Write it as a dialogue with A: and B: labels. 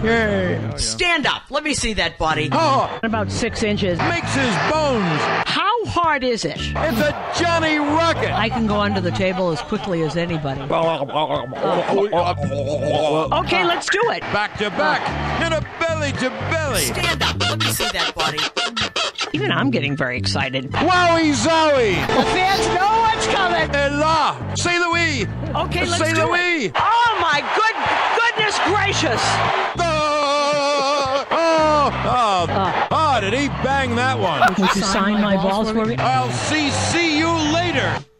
A: Yay.
B: Stand up. Let me see that body.
A: Oh,
C: About 6 inches.
A: makes his bones.
C: How hard is it?
A: It's a Johnny Rocket.
C: I can go under the table as quickly as anybody. Okay, let's do it.
A: Back to back and a belly to belly.
B: Stand up. Let me see that body.
C: Even I'm getting very excited.
A: Wowie zowie.
C: The fans know what's coming.
A: Et là. C'est Louis.
C: Okay, let's
A: C'est
C: do
A: Louis.
C: it. Oh, my goodness gracious.
A: Oh, did he bang that one?
C: Would you sign my balls for me?
A: I'll see you later.